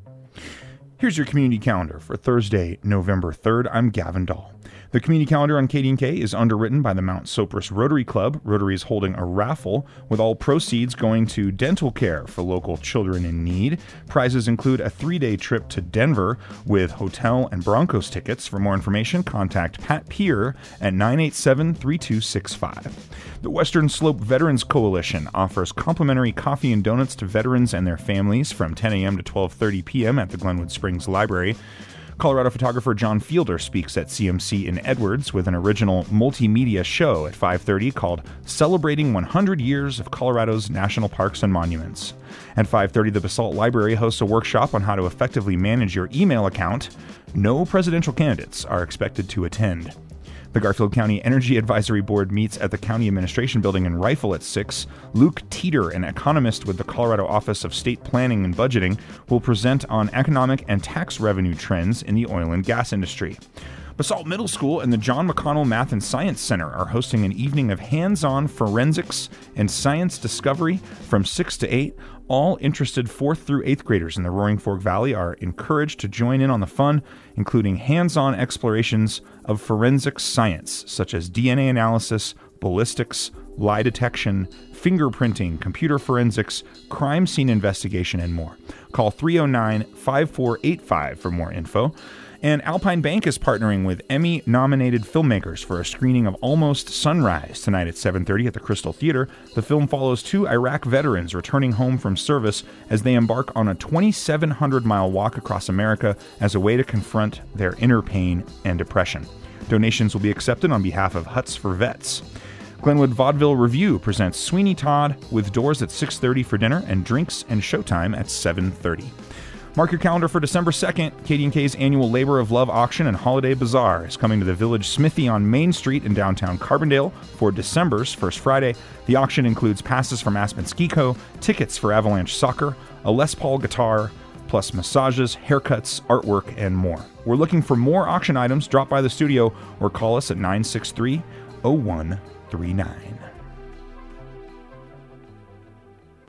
Here's your community calendar for Thursday, November 3rd. I'm Gavin Dahl. The community calendar on KDNK is underwritten by the Mount Sopris Rotary Club. Rotary is holding a raffle with all proceeds going to dental care for local children in need. Prizes include a 3-day trip to Denver with hotel and Broncos tickets. For more information, contact Pat Peer at 987-3265. The Western Slope Veterans Coalition offers complimentary coffee and donuts to veterans and their families from 10 a.m. to 12:30 p.m. at the Glenwood Springs Library. Colorado photographer John Fielder speaks at CMC in Edwards with an original multimedia show at 5:30 called Celebrating 100 Years of Colorado's National Parks and Monuments. At 5:30, the Basalt Library hosts a workshop on how to effectively manage your email account. No presidential candidates are expected to attend. The Garfield County Energy Advisory Board meets at the County Administration Building in Rifle at 6. Luke Teeter, an economist with the Colorado Office of State Planning and Budgeting, will present on economic and tax revenue trends in the oil and gas industry. Basalt Middle School and the John McConnell Math and Science Center are hosting an evening of hands-on forensics and science discovery from 6 to 8. All interested 4th through 8th graders in the Roaring Fork Valley are encouraged to join in on the fun, including hands-on explorations of forensic science, such as DNA analysis, ballistics, lie detection, fingerprinting, computer forensics, crime scene investigation, and more. Call 309-5485 for more info. And Alpine Bank is partnering with Emmy-nominated filmmakers for a screening of Almost Sunrise tonight at 7:30 at the Crystal Theater. The film follows 2 Iraq veterans returning home from service as they embark on a 2,700-mile walk across America as a way to confront their inner pain and depression. Donations will be accepted on behalf of Huts for Vets. Glenwood Vaudeville Review presents Sweeney Todd with doors at 6:30 for dinner and drinks and showtime at 7:30. Mark your calendar for December 2nd. KDNK's annual Labor of Love auction and holiday bazaar is coming to the Village Smithy on Main Street in downtown Carbondale for December's first Friday. The auction includes passes from Aspen Ski Co., tickets for Avalanche Soccer, a Les Paul guitar, plus massages, haircuts, artwork, and more. We're looking for more auction items. Drop by the studio or call us at 963-0139.